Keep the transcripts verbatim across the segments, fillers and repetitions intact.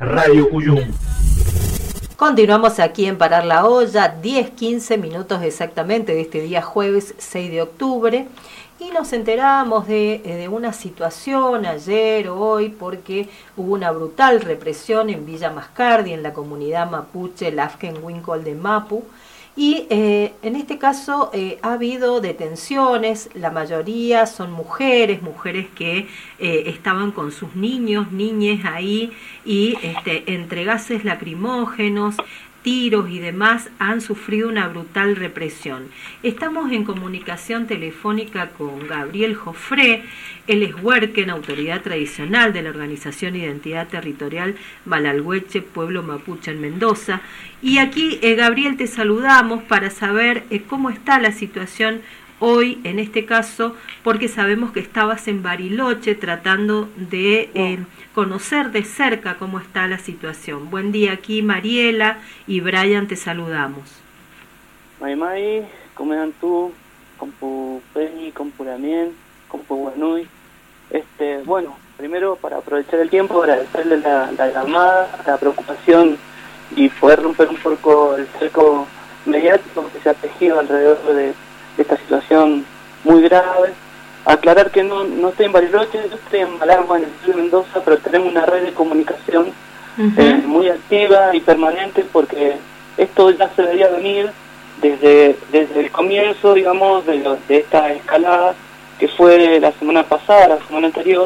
Radio Cuyum. Continuamos aquí en Parar la Olla, diez quince minutos exactamente de este día jueves seis de octubre, y nos enteramos de, de una situación ayer o hoy porque hubo una brutal represión en Villa Mascardi, en la comunidad mapuche Lafkenwinkle de Mapu, y eh, en este caso eh, ha habido detenciones. La mayoría son mujeres, mujeres que eh, estaban con sus niños, niñes ahí, y este, entre gases lacrimógenos, tiros y demás han sufrido una brutal represión. Estamos en comunicación telefónica con Gabriel Jofré. Él es huerquen, autoridad tradicional de la organización Identidad Territorial Malalhueche, pueblo mapuche en Mendoza. Y aquí, eh, Gabriel, te saludamos para saber eh, cómo está la situación hoy, en este caso, porque sabemos que estabas en Bariloche tratando de eh, conocer de cerca cómo está la situación. Buen día, aquí Mariela y Brian, te saludamos. Mai Mai, ¿cómo están tú? Compu Peñi, Compu Lamien, Compu Guanui. Este, bueno, primero para aprovechar el tiempo, agradecerle la, la llamada, la preocupación y poder romper un poco el cerco mediático que se ha tejido alrededor de de esta situación muy grave. Aclarar que no, no estoy en Bariloche, yo estoy en Malargua, en el sur de Mendoza, pero tenemos una red de comunicación uh-huh. eh, muy activa y permanente, porque esto ya se debería venir desde, desde el comienzo, digamos, de, lo, de esta escalada que fue la semana pasada, la semana anterior,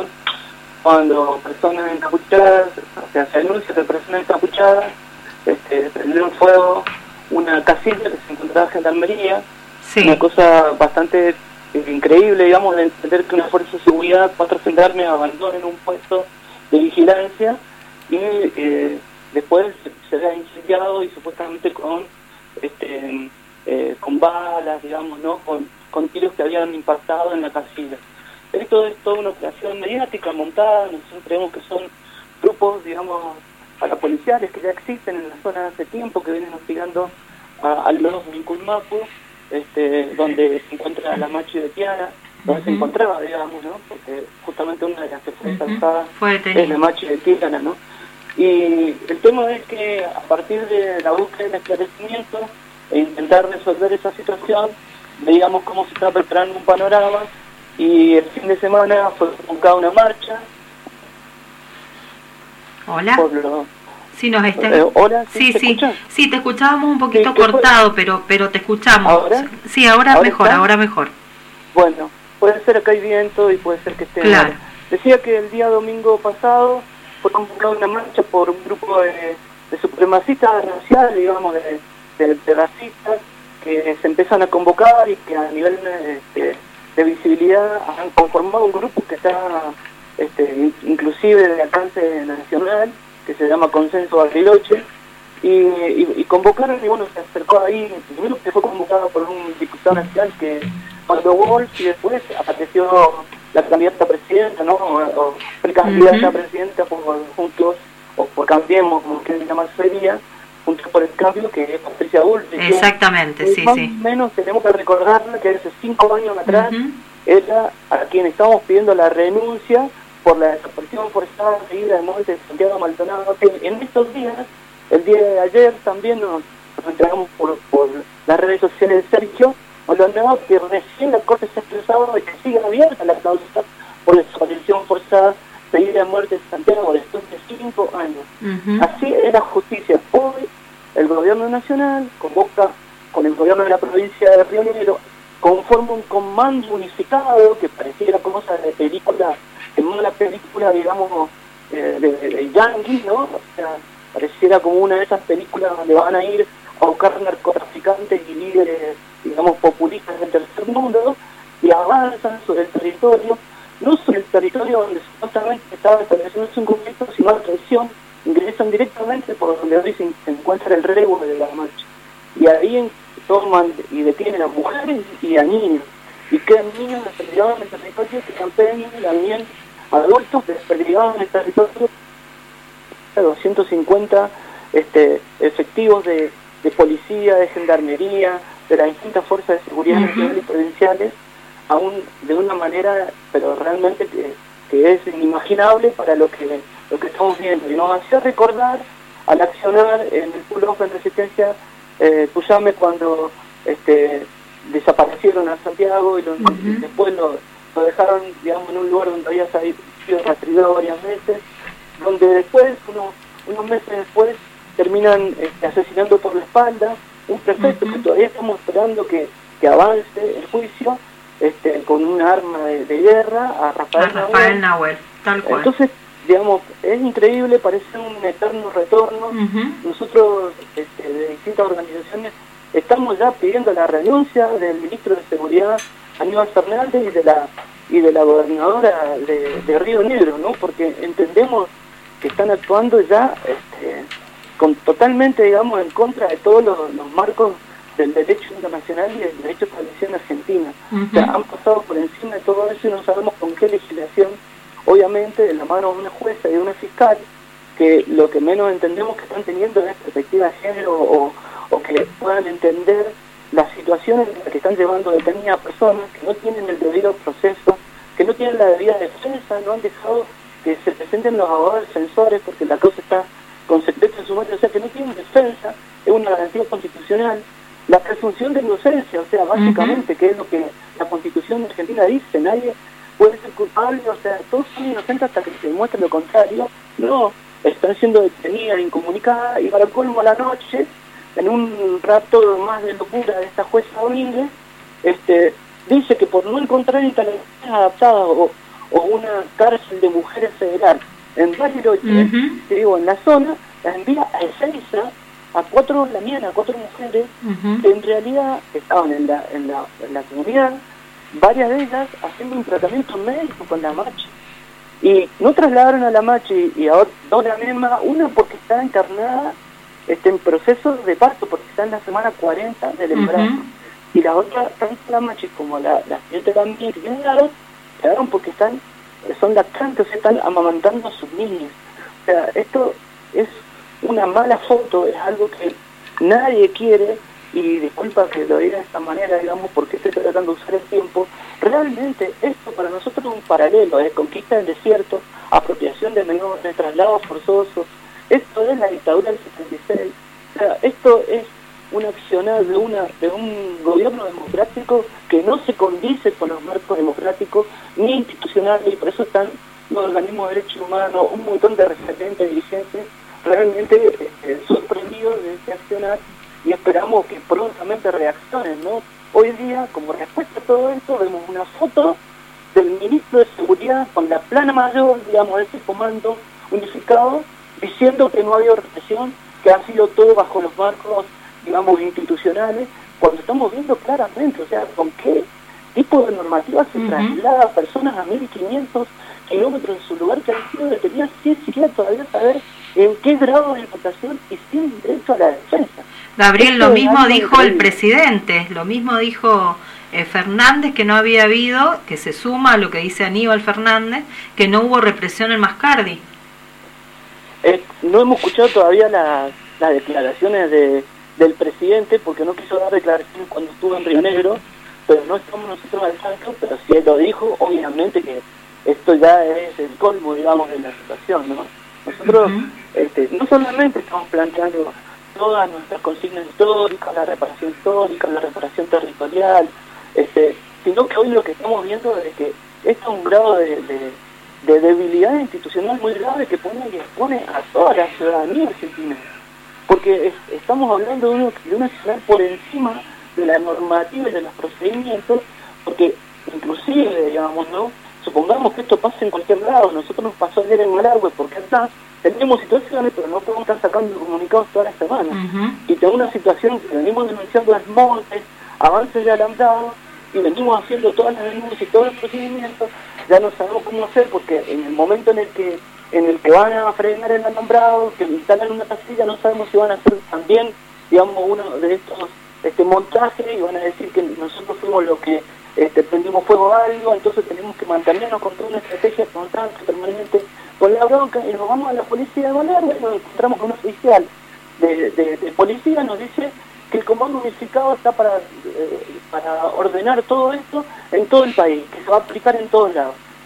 cuando personas encapuchadas, o sea, se anuncia de personas encapuchadas, este, prendieron fuego una casilla que se encontraba en Gendarmería. Sí. Una cosa bastante increíble, digamos, de entender que una fuerza de seguridad, cuatro gendarmes abandonen un puesto de vigilancia y eh, después se, se vea incendiado y supuestamente con este eh, con balas, digamos, no con, con tiros que habían impactado en la casilla. Esto es toda una operación mediática montada. Nosotros creemos que son grupos, digamos, parapoliciales que ya existen en la zona hace tiempo, que vienen hostigando a, a los Vinculmapu. Este, donde se encuentra la machi de Tiana, donde uh-huh. se encontraba, digamos, ¿no? Porque justamente una de las que fue ensalzada uh-huh. es la machi de Tiana, ¿no? Y el tema es que a partir de la búsqueda de esclarecimiento e intentar resolver esa situación, veíamos cómo se estaba preparando un panorama, y el fin de semana fue convocada una marcha. Hola. Por lo, Sí, nos está... eh, ¿Hola? Sí, sí, sí, sí, te escuchábamos un poquito sí, cortado, pero pero te escuchamos. ¿Ahora? Sí, ahora, ¿Ahora mejor, está? ahora mejor. Bueno, puede ser que hay viento y puede ser que esté... Claro. Mal. Decía que el día domingo pasado fue convocada una marcha por un grupo de, de supremacistas raciales, digamos, de, de, de racistas, que se empiezan a convocar y que a nivel de, de visibilidad han conformado un grupo que está este, inclusive de alcance nacional, que se llama Consenso Bariloche, y, y, y convocaron, y bueno, se acercó ahí, primero que fue convocado por un diputado nacional que mandó Wolf, y después apareció la candidata a presidenta, ¿no? O, o precandidata uh-huh. a presidenta por Juntos, o por Cambiemos, como que llama sería, Juntos por el Cambio, que es Patricia Wolf. Exactamente, que, sí, más sí. Más o menos tenemos que recordarla que hace cinco años atrás, uh-huh. era a quien estábamos pidiendo la renuncia por la desaparición forzada seguida de muerte de Santiago Maldonado, que en estos días, el día de ayer también nos, nos enteramos por, por las redes sociales de Sergio Maldonado que recién la Corte se ha expresado de que sigue abierta la causa por desaparición forzada seguida de muerte de Santiago después de cinco años. Uh-huh. Así es la justicia. Hoy el gobierno nacional convoca con el gobierno de la provincia de Río Negro, conforma un comando unificado que pareciera cosa de película, en una película, digamos, eh, de, de, de Yankee, ¿no? O sea, pareciera como una de esas películas donde van a ir a buscar narcotraficantes y líderes, digamos, populistas del tercer mundo, y avanzan sobre el territorio, no sobre el territorio donde supuestamente estaba estableciendo un conflicto, sino a traición, ingresan directamente por donde hoy se, se encuentra el relevo de la marcha. Y ahí toman y detienen a mujeres y a niños, y quedan niños desperdigados en el territorio, que campean también adultos desperdigados en el territorio, doscientos cincuenta este, efectivos de, de policía, de gendarmería, de las distintas fuerzas de seguridad uh-huh. nacionales y provinciales, aún de una manera, pero realmente que, que es inimaginable para lo que lo que estamos viendo, y nos hacía recordar al accionar en el pull-off en Resistencia eh, Cuyame cuando este, desaparecieron a Santiago y, lo, uh-huh. y después lo, lo dejaron, digamos, en un lugar donde había sido rastreado varias veces, donde después, unos, unos meses después, terminan este, asesinando por la espalda un prefecto uh-huh. que todavía estamos esperando que, que avance el juicio este, con un arma de, de guerra a Rafael, a Rafael Nahuel, tal cual. Entonces, digamos, es increíble, parece un eterno retorno. Uh-huh. Nosotros, este, de distintas organizaciones, estamos ya pidiendo la renuncia del ministro de Seguridad, Aníbal Fernández, y de la y de la gobernadora de, de Río Negro, ¿no? Porque entendemos que están actuando ya este, con, totalmente, digamos, en contra de todos los, los marcos del derecho internacional y del derecho establecido en Argentina. Uh-huh. O sea, han pasado por encima de todo eso y no sabemos con qué legislación, obviamente de la mano de una jueza y de una fiscal, que lo que menos entendemos que están teniendo es perspectiva de género o, o que puedan entender las situaciones en las que están llevando detenidas a personas que no tienen el debido proceso, que no tienen la debida defensa, no han dejado que se presenten los abogados defensores porque la causa está con secreto de sumario, o sea que no tienen defensa, es una garantía constitucional. La presunción de inocencia, o sea, básicamente, uh-huh. que es lo que la Constitución de Argentina dice, nadie puede ser culpable, o sea, todos son inocentes hasta que se demuestre lo contrario. No, están siendo detenidas, incomunicadas, y para colmo a la noche, en un rato más de locura de esta jueza Domínguez, este, dice que por no encontrar instalaciones adaptadas o, o una cárcel de mujeres federal en Bariloche, uh-huh. te digo, en la zona, la envía a Ezeiza a cuatro de la mañana, a cuatro mujeres uh-huh. que en realidad estaban en la, en la, en la comunidad, varias de ellas haciendo un tratamiento médico con la machi. Y no trasladaron a la machi y a dos de la misma, una porque está internada este, en proceso de parto, porque está en la semana cuarenta del embarazo. Uh-huh. Y la otra, tanto la machi como la, la siguiente también, que quedaron, quedaron porque están, son lactantes, o sea, están amamantando a sus niños. O sea, esto es una mala foto, es algo que nadie quiere, y disculpa que lo diga de esta manera, digamos, porque estoy tratando de usar el tiempo. Realmente esto para nosotros es un paralelo, es conquista del desierto, apropiación de menores, traslados forzosos. Esto es la dictadura del setenta y seis. O sea, esto es un accionar de una de un gobierno democrático que no se condice con los marcos democráticos ni institucionales, y por eso están los organismos de derechos humanos, un montón de referentes, dirigentes, realmente eh, sorprendidos de este accionar, y esperamos que prontamente reaccionen, ¿no? Hoy día, como respuesta a todo esto, vemos una foto del ministro de Seguridad con la plana mayor, digamos, de ese comando unificado, diciendo que no ha habido represión, que ha sido todo bajo los marcos, digamos, institucionales, cuando estamos viendo claramente, o sea, con qué tipo de normativa se uh-huh. traslada a personas a mil quinientos kilómetros de su lugar, que han sido detenidas sin siquiera todavía saber en qué grado de imputación y sin derecho a la defensa. Gabriel, Esto lo mismo dijo increíble. el presidente, lo mismo dijo eh, Fernández, que no había habido, que se suma a lo que dice Aníbal Fernández, que no hubo represión en Mascardi. Eh, no hemos escuchado todavía las, las declaraciones de, del presidente, porque no quiso dar declaraciones cuando estuvo en Río Negro, pero no estamos nosotros al tanto, pero si él lo dijo, obviamente que esto ya es el colmo, digamos, de la situación, ¿no? Nosotros uh-huh. este, no solamente estamos planteando todas nuestras consignas históricas, la reparación histórica, la reparación territorial, este, sino que hoy lo que estamos viendo es que esto es un grado de, de, de debilidad institucional muy grave que pone y expone a toda la ciudadanía argentina, porque es, estamos hablando de, uno, de una ciudad por encima de la normativa y de los procedimientos, porque inclusive, digamos, ¿no? Supongamos que esto pase en cualquier lado, nosotros nos pasó ayer en Malargüe, porque acá tenemos situaciones, pero no podemos estar sacando comunicados todas las semanas. Uh-huh. Y tenemos una situación que venimos denunciando desmontes, avances de alambrado, y venimos haciendo todas las denuncias y todos los procedimientos, ya no sabemos cómo hacer, porque en el momento en el que en el que van a frenar el alambrado, que instalan una casilla, no sabemos si van a hacer también, digamos, uno de estos este montajes, y van a decir que nosotros fuimos los que Este, prendimos fuego a algo, entonces tenemos que mantenernos con toda una estrategia constante, permanente, con la bronca, y nos vamos a la policía de Malargüe y nos encontramos con un oficial de, de, de policía, nos dice que el comando unificado está para, eh, para ordenar todo esto en todo el país, que se va a aplicar en todos lados.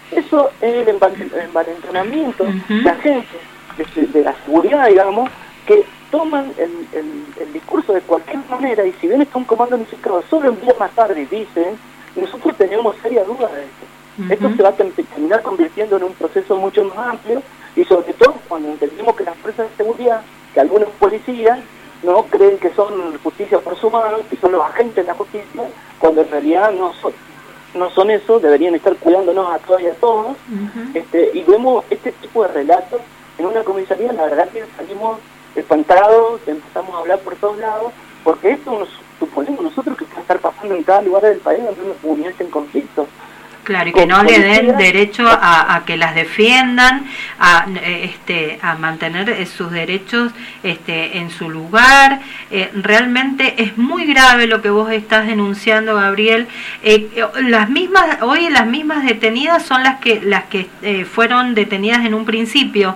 Eso es el envalentonamiento uh-huh. de agentes de, de la seguridad, digamos, que toman el, el, el discurso de cualquier manera, y si bien está un comando unificado, solo un día más tarde dicen, nosotros tenemos serias dudas de esto. Uh-huh. Esto se va a terminar convirtiendo en un proceso mucho más amplio, y sobre todo cuando entendemos que las fuerzas de seguridad, que algunos policías, no creen que son justicia por su mano, que son los agentes de la justicia, cuando en realidad no son, no son eso, deberían estar cuidándonos a todas y a todos, uh-huh. este, y vemos este tipo de relatos en una comisaría. La verdad que salimos espantados, empezamos a hablar por todos lados, porque esto nos suponemos nosotros que puede estar pasando en cada lugar del país donde una comunidad está en conflicto. Claro, y que no le den derecho a, a que las defiendan, a este a mantener sus derechos este en su lugar. Eh, realmente es muy grave lo que vos estás denunciando, Gabriel. Eh, las mismas hoy las mismas detenidas son las que las que eh, fueron detenidas en un principio.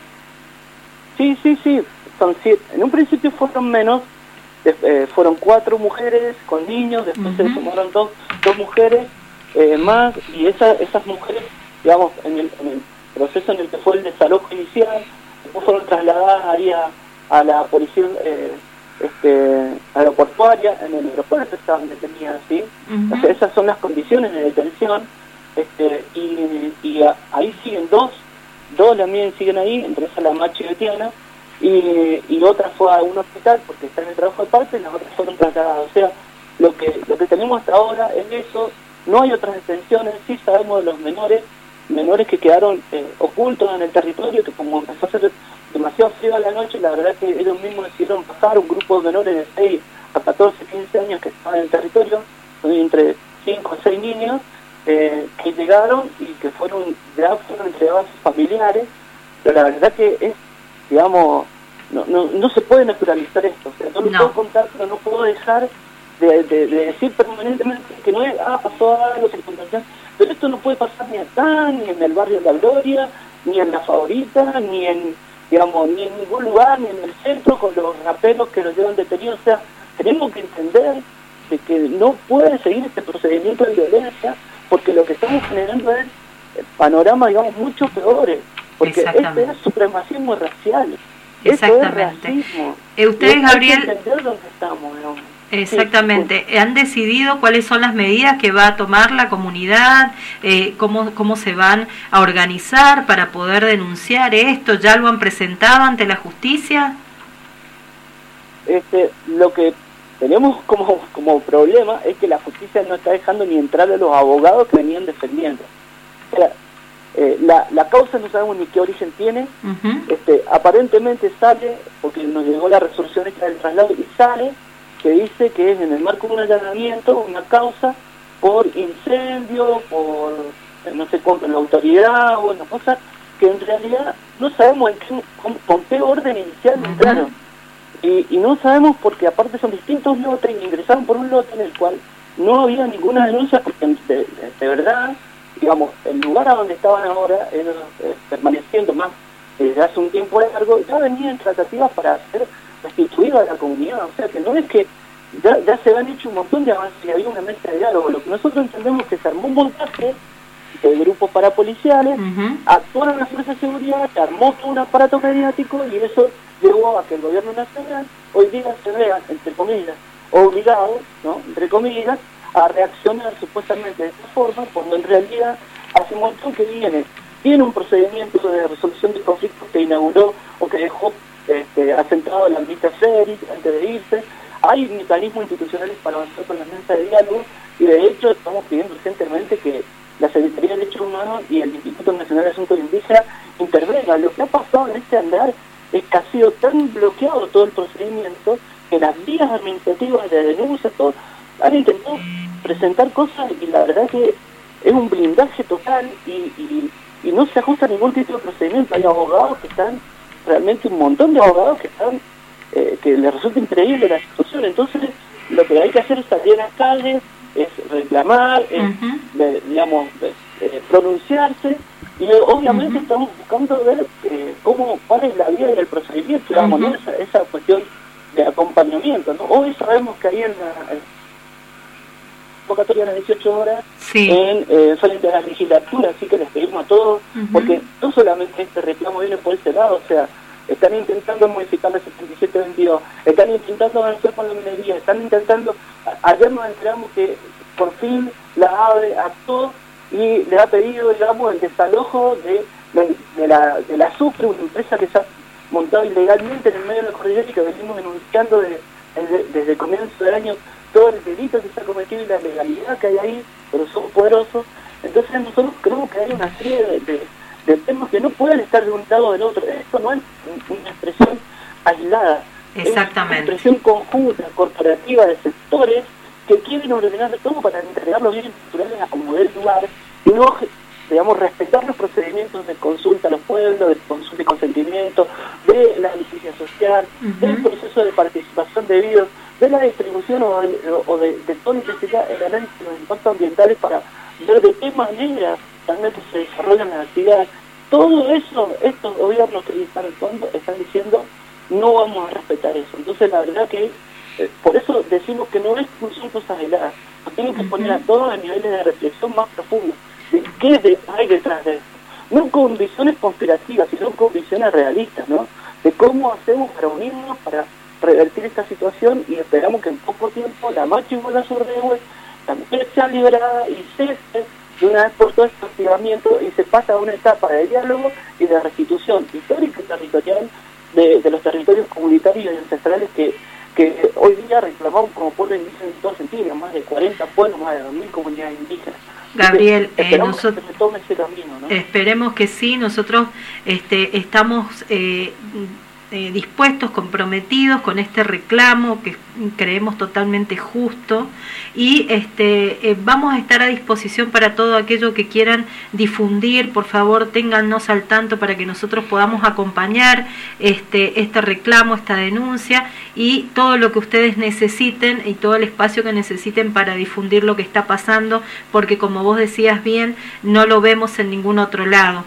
Sí, sí, sí. Son siete. En un principio fueron menos, eh, fueron cuatro mujeres con niños, después uh-huh. se sumaron dos dos mujeres. Eh, más, y esa, esas mujeres, digamos, en el, en el proceso en el que fue el desalojo inicial, después fueron trasladadas ahí a, a la policía eh, este, aeroportuaria, en el aeropuerto estaban detenidas, ¿sí? Uh-huh. O sea, esas son las condiciones de detención, este, y, y a, ahí siguen dos, dos también siguen ahí, entre esas la más chivetiana, y, y otra fue a un hospital porque está en el trabajo de parte, y las otras fueron trasladadas. O sea, lo que, lo que tenemos hasta ahora es eso. No hay otras detenciones. Sí sabemos de los menores, menores que quedaron eh, ocultos en el territorio, que como empezó a ser demasiado frío a la noche, la verdad que ellos mismos decidieron pasar, un grupo de menores de seis a catorce, quince años que estaban en el territorio, entre cinco a seis niños, eh, que llegaron y que fueron, ya fueron entregados a sus familiares, pero la verdad que es, digamos, no, no, no se puede naturalizar esto. O sea, no lo no. puedo contar, pero no puedo dejar De, de, de decir permanentemente que no es, ah, pasó algo, circunstancial, pero esto no puede pasar ni acá, ni en el barrio de La Gloria, ni en La Favorita, ni en, digamos, ni en ningún lugar, ni en el centro, con los raperos que los llevan detenidos. O sea, tenemos que entender de que no puede seguir este procedimiento de violencia, porque lo que estamos generando es panoramas, digamos, mucho peores, porque este es supremacismo racial. Exactamente. Esto es racismo. Eh, ustedes, Gabriel, hay que entender dónde estamos, digamos. Exactamente. Sí, ¿han decidido cuáles son las medidas que va a tomar la comunidad? Eh, cómo, ¿Cómo se van a organizar para poder denunciar esto? ¿Ya lo han presentado ante la justicia? Este, lo que tenemos como, como problema es que la justicia no está dejando ni entrar a los abogados que venían defendiendo. O sea, eh, la, la causa no sabemos ni qué origen tiene. Uh-huh. este, aparentemente sale, porque nos llegó la resolución esta del traslado, y sale que dice que es en el marco de un allanamiento, una causa por incendio, por no sé cuánto, la autoridad, bueno, cosas que en realidad no sabemos en qué, con, con qué orden inicial entraron. Y, y no sabemos porque aparte son distintos lotes, y ingresaron por un lote en el cual no había ninguna denuncia, porque de, de, de verdad, digamos, el lugar a donde estaban ahora, eh, eh, permaneciendo más desde hace un tiempo largo, ya venían tratativas para ser restituida a la comunidad. O sea que no es que ya, ya se han hecho un montón de avances y había una mesa de diálogo. Lo que nosotros entendemos es que se armó un montaje de grupos parapoliciales, uh-huh. actuaron las fuerzas de seguridad, se armó todo un aparato mediático, y eso llevó a que el gobierno nacional hoy día se vea, entre comillas, obligado, ¿no?, entre comillas, a reaccionar supuestamente de esta forma, cuando en realidad hace un montón que viene tiene un procedimiento de resolución de conflictos que inauguró o que dejó Este, asentado en la amnistía Frederick antes de irse. Hay mecanismos institucionales para avanzar con la mesa de diálogo, y de hecho estamos pidiendo urgentemente que la Secretaría de Derechos Humanos y el Instituto Nacional de Asuntos Indígenas intervengan. Lo que ha pasado en este andar es que ha sido tan bloqueado todo el procedimiento que las vías administrativas de denuncia todo, han intentado presentar cosas, y la verdad que es un blindaje total, y, y, y no se ajusta a ningún tipo de procedimiento. Hay abogados que están, realmente un montón de abogados que están, eh, que les resulta increíble la situación. Entonces lo que hay que hacer es salir a las calles, es reclamar, es, uh-huh. de, digamos, de, eh, pronunciarse, y obviamente uh-huh. estamos buscando ver eh, cómo, cuál es la vía y el procedimiento, digamos, uh-huh. ¿no? esa, esa cuestión de acompañamiento, ¿no? Hoy sabemos que ahí en la, convocatoria a las dieciocho horas sí. en eh, frente a la legislatura, así que les pedimos a todos, uh-huh. porque no solamente este reclamo viene por ese lado, o sea, están intentando modificar la setenta y siete veintidós, están intentando avanzar con la minería, están intentando, a, ayer nos enteramos que por fin la AVE actuó y le ha pedido, digamos, el desalojo de, de, de la de la Azufre, una empresa que se ha montado ilegalmente en el medio de la cordillera y que venimos denunciando de, de, desde el comienzo del año todo el delito que se ha cometido y la legalidad que hay ahí, pero son poderosos. Entonces nosotros creemos que hay una serie de, de, de temas que no pueden estar de un lado o del otro. Esto no es una expresión aislada, exactamente. Es una expresión conjunta, corporativa de sectores que quieren ordenar todo para entregar los bienes culturales a como del lugar y no, digamos, respetar los procedimientos de consulta a los pueblos, de consulta y consentimiento, de la justicia social, uh-huh. del proceso de participación debido, de la distribución o de, o de, de todo lo que sea el análisis de los impactos ambientales para ver de qué manera también se desarrollan las actividades. Todo eso, estos gobiernos que están actuando, están diciendo, no vamos a respetar eso. Entonces la verdad que eh, por eso decimos que no es no son cosas aisladas, nos tienen que poner a todos a niveles de reflexión más profundos de qué de, hay detrás de esto. No con visiones conspirativas, sino con visiones realistas, ¿no? De cómo hacemos para unirnos, para revertir esta situación, y esperamos que en poco tiempo la marcha igual a su regüe también sea liberada y cese de una vez por todas este hostigamiento y se pasa a una etapa de diálogo y de restitución histórica y territorial de, de los territorios comunitarios y ancestrales que, que hoy día reclamamos como pueblo indígena en todo sentido, más de cuarenta pueblos, más de dos mil comunidades indígenas. Gabriel, eh, nosotros que se tome ese camino, ¿no? Esperemos que sí. Nosotros este, estamos eh, eh, dispuestos, comprometidos con este reclamo que creemos totalmente justo, y este, eh, vamos a estar a disposición para todo aquello que quieran difundir. Por favor, téngannos al tanto para que nosotros podamos acompañar este, este reclamo, esta denuncia, y todo lo que ustedes necesiten y todo el espacio que necesiten para difundir lo que está pasando, porque como vos decías bien, no lo vemos en ningún otro lado.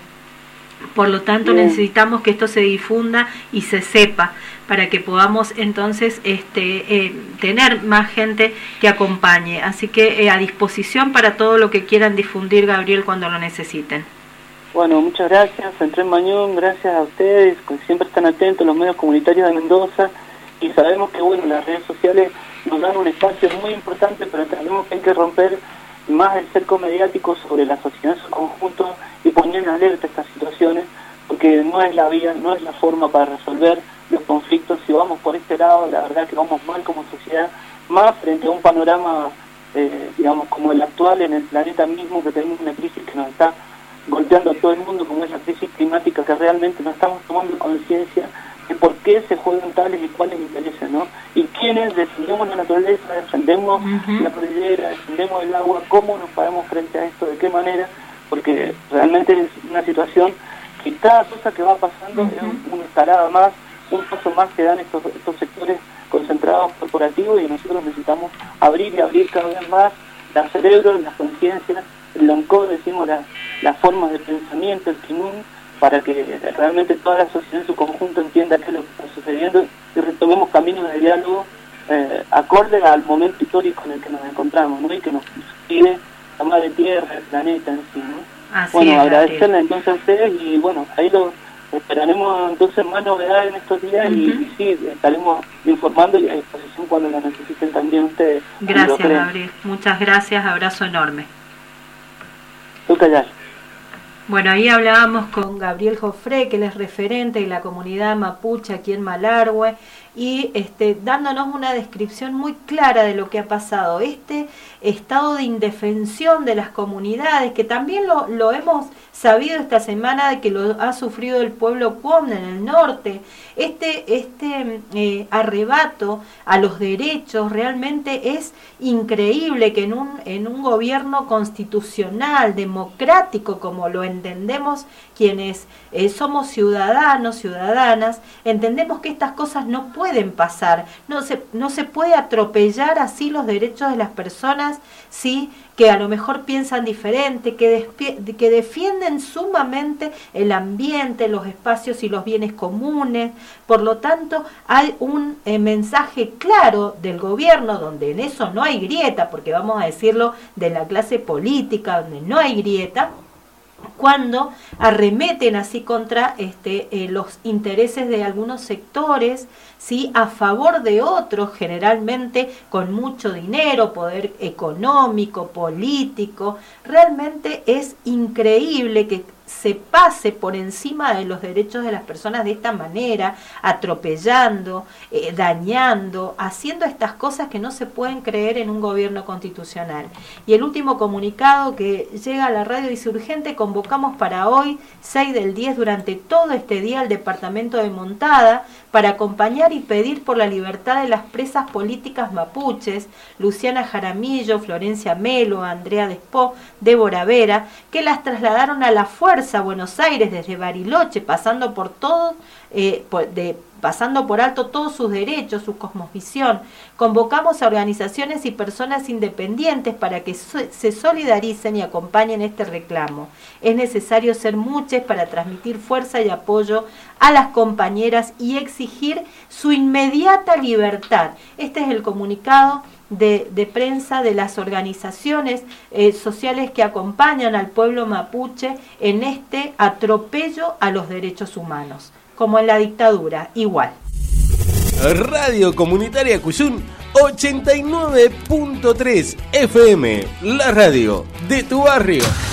Por lo tanto, bien, necesitamos que esto se difunda y se sepa, para que podamos entonces este, eh, tener más gente que acompañe. Así que eh, a disposición para todo lo que quieran difundir, Gabriel, cuando lo necesiten. Bueno, muchas gracias, Entré Mañón, gracias a ustedes, que siempre están atentos, los medios comunitarios de Mendoza, y sabemos que bueno, las redes sociales nos dan un espacio muy importante, pero tenemos que hay que romper más el cerco mediático sobre la sociedad en su conjunto y poner en alerta estas situaciones, porque no es la vía, no es la forma para resolver los conflictos. Si vamos por este lado, la verdad que vamos mal como sociedad, más frente a un panorama, eh, digamos, como el actual en el planeta mismo, que tenemos una crisis que nos está golpeando a todo el mundo, como es la crisis climática, que realmente no estamos tomando conciencia de por qué se juegan tales y cuáles intereses, ¿no? Y quienes defendemos la naturaleza, defendemos uh-huh. la cordillera, defendemos el agua, cómo nos paramos frente a esto, de qué manera, porque realmente es una situación que cada cosa que va pasando uh-huh. es una escalada más, un paso más que dan estos, estos sectores concentrados corporativos, y nosotros necesitamos abrir y abrir cada vez más los cerebros, las conciencias, el lonco, decimos, las las formas de pensamiento, el kimún, para que realmente toda la sociedad en su conjunto entienda qué es lo que está sucediendo y retomemos caminos de diálogo eh, acorde al momento histórico en el que nos encontramos, ¿no? Y que nos pide la madre tierra, el planeta en sí, ¿no? Así bueno, es, agradecerle entonces a ustedes, y bueno, ahí lo esperaremos entonces más novedades en estos días uh-huh. y, y sí, estaremos informando y a disposición cuando la necesiten también ustedes. Gracias, Gabriel, muchas gracias, abrazo enorme. Tú callar. Bueno, ahí hablábamos con Gabriel Jofré, que él es referente de la comunidad mapuche aquí en Malargüe, y este, dándonos una descripción muy clara de lo que ha pasado, este estado de indefensión de las comunidades, que también lo, lo hemos sabido esta semana, de que lo ha sufrido el pueblo Cuom en el norte, este, este eh, arrebato a los derechos. Realmente es increíble que en un, en un gobierno constitucional, democrático, como lo, en, entendemos quienes eh, somos ciudadanos, ciudadanas, entendemos que estas cosas no pueden pasar, no se, no se puede atropellar así los derechos de las personas, ¿sí?, que a lo mejor piensan diferente, que, que defienden sumamente el ambiente, los espacios y los bienes comunes. Por lo tanto, hay un eh, mensaje claro del gobierno, donde en eso no hay grieta, porque vamos a decirlo de la clase política, donde no hay grieta, cuando arremeten así contra este, eh, los intereses de algunos sectores, ¿sí?, a favor de otros, generalmente con mucho dinero, poder económico, político. Realmente es increíble que se pase por encima de los derechos de las personas de esta manera, atropellando, eh, dañando, haciendo estas cosas que no se pueden creer en un gobierno constitucional. Y el último comunicado que llega a la radio dice: urgente, convocamos para hoy, seis del diez, durante todo este día al departamento de Montada para acompañar y pedir por la libertad de las presas políticas mapuches, Luciana Jaramillo, Florencia Melo, Andrea Despó, Débora Vera, que las trasladaron a la fuerza a Buenos Aires desde Bariloche, pasando por todo, eh, por, de, pasando por alto todos sus derechos, su cosmovisión. Convocamos a organizaciones y personas independientes para que so, se solidaricen y acompañen este reclamo. Es necesario ser muchos para transmitir fuerza y apoyo a las compañeras y exigir su inmediata libertad. Este es el comunicado De, de prensa de las organizaciones eh, sociales que acompañan al pueblo mapuche en este atropello a los derechos humanos, como en la dictadura, igual. Radio Comunitaria Cuyún ochenta y nueve punto tres F M, la radio de tu barrio.